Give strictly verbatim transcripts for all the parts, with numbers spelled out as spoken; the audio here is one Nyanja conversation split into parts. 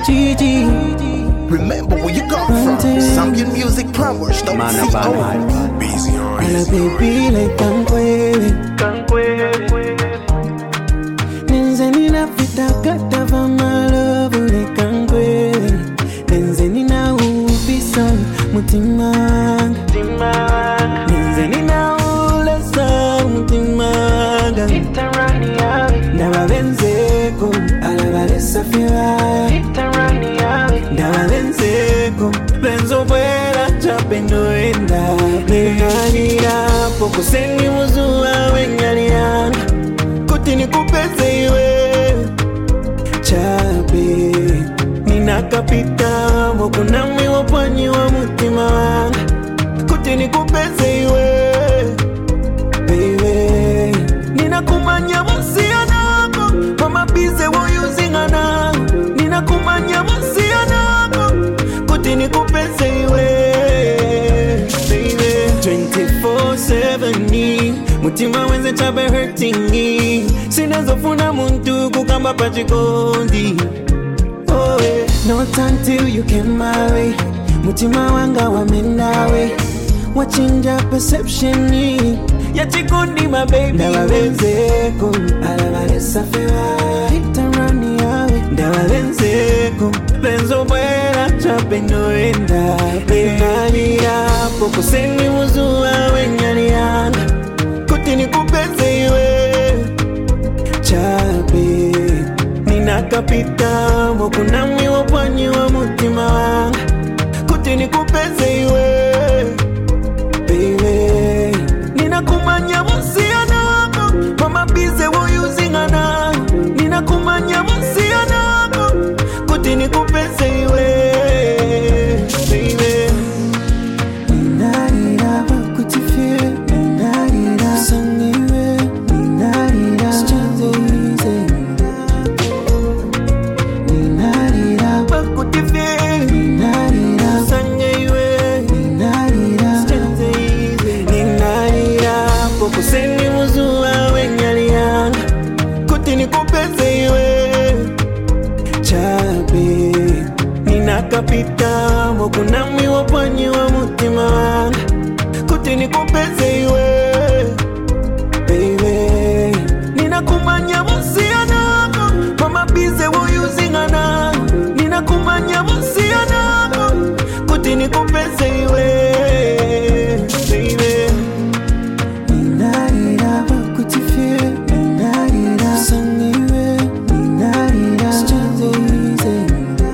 G G. Remember where you come from. Zambian music powers, don't see old. Busy on Ala baby like kankwele. Nenze nina vita kata va my love like kankwele. Nenze nina ufisa mutimanga. Nenze nina ulesa mutimanga. Ndawa benzeko ala balesa fiwa. Ndawa benzeko benzo buena chapendo enda. Nenganira poco seni muzua wenyalianga. Kutini kupese iwe chape. Nina kapita mokunami wapanyi wa mutima wanga. Kutini kupese iwe baby. Nina kumanya masianako mama bize wo using ana. Nina kumanya masianako kutini kupese iwe baby. twenty-four seven ni mutima wenze chabe hurting me. Sinazofuna muntu kukamba pachikondi. Oh yeah. Not until you came my way. Mutima wanga wamendawe. Wachinja perception ni ya chikondi my baby. Ndawa benzeko ala balesa fewa. Hit and run yawe. Ndawa benzeko benzo buena chapendo enda. Nenganira poco seni muzua wenyalianga. Kutini kupese iwe chape. Nina kapita mokunami wapanyi wa mutima wanga. Kutini kupese iwe baby. Nina kumanya masianako mama bize wo using ana. Nina kumanya masianako kutini kupese iwe baby. Nina nina bakutifie. Nina nina sangiwe. Nina nina schanze ize. Nina nina bakutifie. Nina nina sangiwe. Nina nina schanze ize. Nina nina poco seni muzua wenyalianga. Kutini kupese iwe chape. Nina kapita mokunami wapanyi wa mutima wanga. Kutini kupese iwe baby. Nina kumanya masianako mama bize wo using ana. Nina kumanya masianako kutini kupese iwe baby. Nina nina bakutifie. Nina nina sangiwe. Nina nina schanze ize.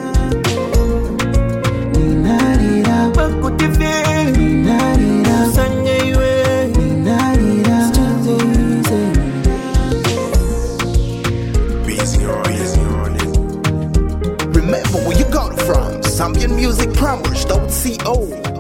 Nina nina bakutifie. Nina nina sangiwe. Nina nina schanze ize. Busy on it. Remember where you got from. Zambian music powers, don't see old.